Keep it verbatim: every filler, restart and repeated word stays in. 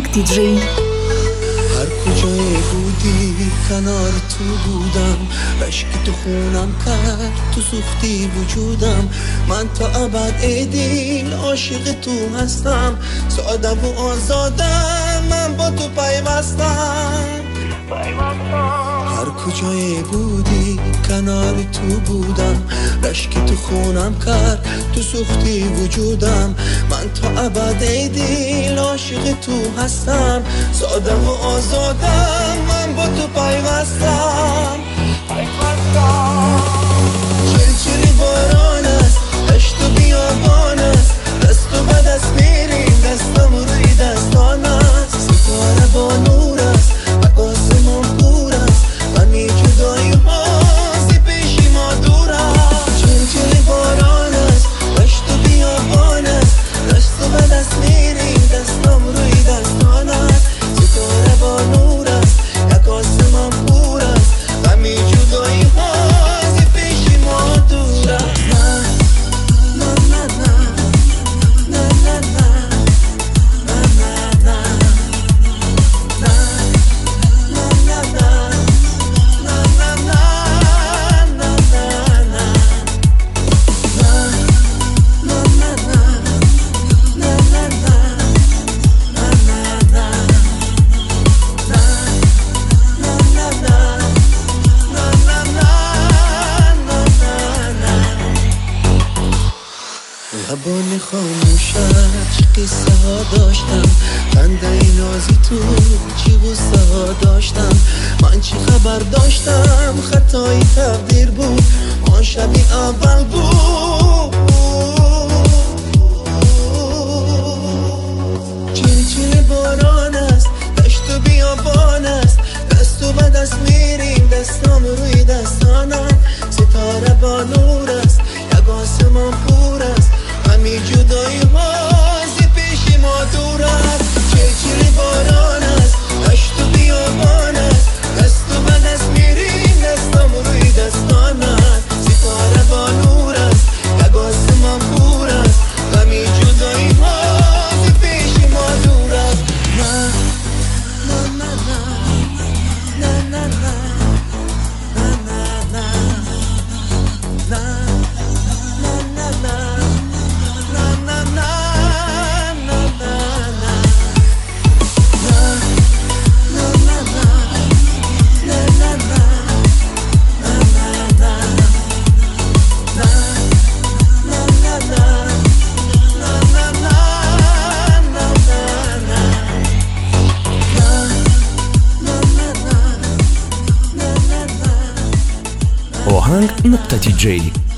دی جی. هر کجای بودی کنار تو بودم، رشکی تو خونم کرد تو سوختی وجودم. من تا ابد ای دل عاشق تو هستم، ساده و آزادم، من با تو پیوستم. هر کجای بودی کنار تو بودم، رشکی تو خونم کرد تو سوختی وجودم. من تا ابد ای دل عاشق تو هستم، ساده و آزادم، من با تو پیوستم. چلچلی باران است، دشت و بیابان است، دست و به دست میریم، دستم روی دستان است. ستاره با نور است، آسمان پر است، غمی جدایی ها زی پیشی ما دور است. چلچلی باران است، دشت و بیابان است، دست و به دست میریم، دستم روی دستان است. ستاره با نور است، یک آسمان پر است، غمی جدایی ها زی پیشی ما دور است. نه نه نه نه نه نه نه لبان خاموشش قصه ها داشتم، خنده نازی تو چی غصه ها داشتم. من چی خبر داشتم خطای تقدیر بود، آن شبی اول بود. چلچل باران است، دشت و بیابان است، دست و به دست میریم، دستم روی دستانم. ستاره با نور است، یک آسمان پر است، همی جدایی ها زی پیشی ما دور است. چلچلی باران است، دشت و بیابان است، دست و به دست میریم، دستم روی دستان است. ستاره با نور است، یک آسمان پر است، همی جدایی ها زی پیشی ما دور است. نه نه نه نه نه نه نه نه نه آهنگ نقطه تی جی